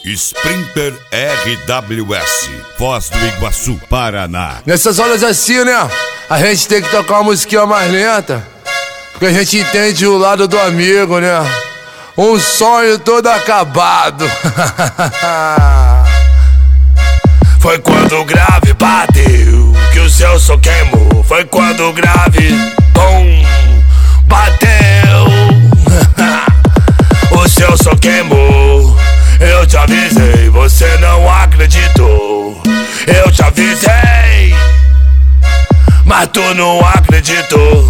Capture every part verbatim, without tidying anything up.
Sprinter R W S, Foz do Iguaçu, Paraná. Nessas horas assim, né, a gente tem que tocar uma musiquinha mais lenta, porque a gente entende o lado do amigo, né? Um sonho todo acabado. Foi quando o grave bateu que o seu som queimou. Foi quando o grave, bum, bateu. O seu som queimou. Eu te avisei, você não acreditou. Eu te avisei, mas tu não acreditou.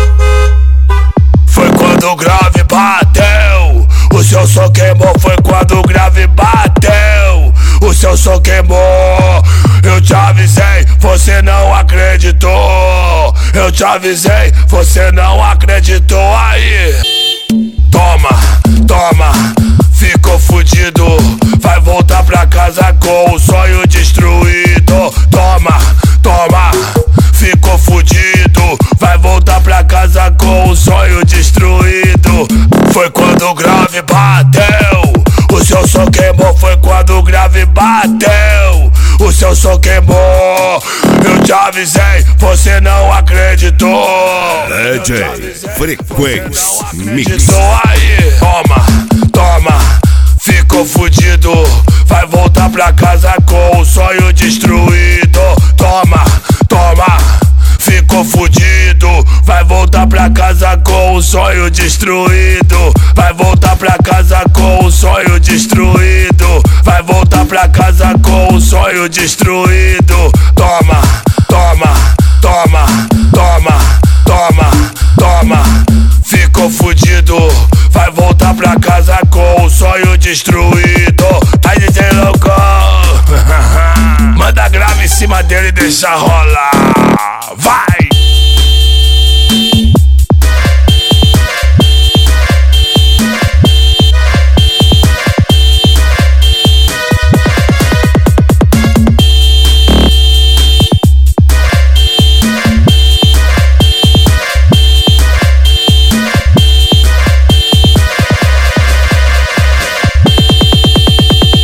Foi quando o grave bateu. O seu som queimou. Foi quando o grave bateu. O seu som queimou. Eu te avisei, você não acreditou. Eu te avisei, você não acreditou. Aí, toma, toma, ficou fudido. Vai voltar pra casa com o sonho destruído. Toma, toma, ficou fudido. Vai voltar pra casa com o sonho destruído. Foi quando o grave bateu. O seu som queimou. Foi quando o grave bateu. O seu som queimou. Eu te avisei, você não acreditou. D J Frequência Mix. Aí, toma, toma, ficou fudido. Vai voltar pra casa com o sonho destruído. Toma, toma, ficou fudido. Vai voltar pra casa com o sonho destruído. Vai voltar pra casa com o sonho destruído. Vai voltar pra casa com o sonho destruído. Toma, toma, toma, toma, toma, toma, ficou fudido. Vai voltar pra casa com o sonho destruído. Aí D J louco, manda grave em cima dele e deixa rolar.